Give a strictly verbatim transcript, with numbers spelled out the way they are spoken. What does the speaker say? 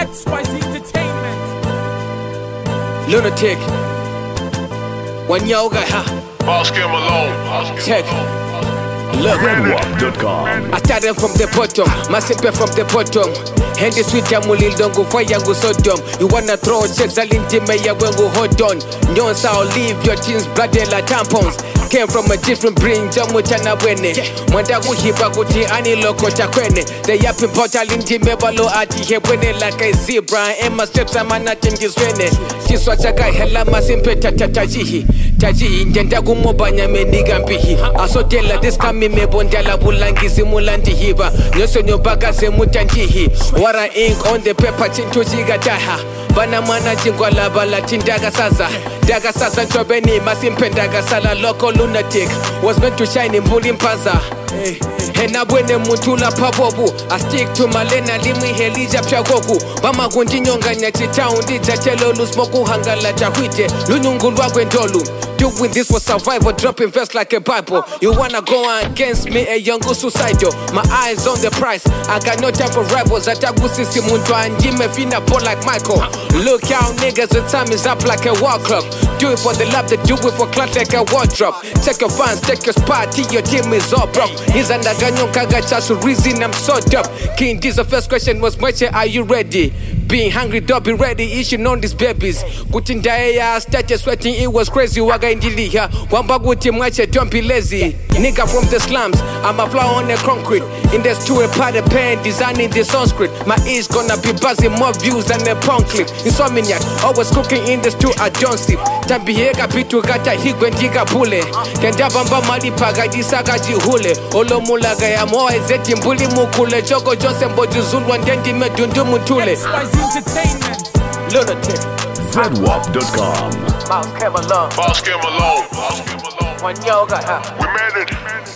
Spicy Entertainment. Lunatic. One yoga, ha. Boss Kim alone. Check. Look. Redwap dot com. I started from the bottom, Masipe from the bottom. Handy sweet Jamulil don't go for yangu so dumb. You wanna throw checks, I'll intimate ya when go hold on. Nyons, I'll leave your jeans bloody like tampons. Came from a different brain, Jamu Chana Wene. Mwandagu hiba kuti ani loko chakwene. The yapping portal in Jimebalo ati hebwene like a zebra. Emma steps a manatin giswene. Kiswachaka hella masimpe tatajihi. Taji njenda kumobanya meniga mbihi. Asotela this kami mebondala bulangi simulanti hiba. Nyoso nyobaga semutanjihi. Wara ink on the paper chintu jigataha. Bana mana jingwa laba latin daga sasa. Daga sasa chobeni masimpe daga sala local lunatic. Was meant to shine in bullying paza. Hena bwene mutula pabobu. I stick to my lena limi helija pyagogu. Bama gundi nyonga nyachi taundi jatelo lusmoku hangala jahwite. Lunyungulwa gwendolu. Doing this for survival, dropping verse like a Bible. You wanna go against me, a young suicidal. My eyes on the price, I got no time for rivals. Atagusisi muntu anjime fina ball like Michael. Look out niggas, the time is up like a war club. Do it for the love, they do it for class like a wardrobe. Check your fans, take your spot, your team is all broke. He's under ganyon kaga chasu reason I'm so dope. King, this the first question was much, are you ready? Being hungry, don't be ready, issue on these babies. Kutindaeya, started sweating, it was crazy. Waga indiliha, wamba guti mwache, don't be lazy. Nigga from the slums, I'm a flower on the concrete. In the studio, part of pen, designing the Sanskrit. My ears gonna be buzzing more views than a punk clip. Insomniac, always cooking in the stew, I don't sleep. Tambiega pitu gata higwendiga pule. Kenda bamba mali pagadi sagaji hule. Olo mulaga ya moa ezeti mbuli mukule. Jogo Jose mboju zulu wandendi medundu mutule. Entertainment. Lunatic. Redwap dot com. Mouse Kim alone. Boss Kim alone. Boss Kim alone. One yoga, huh? We made it.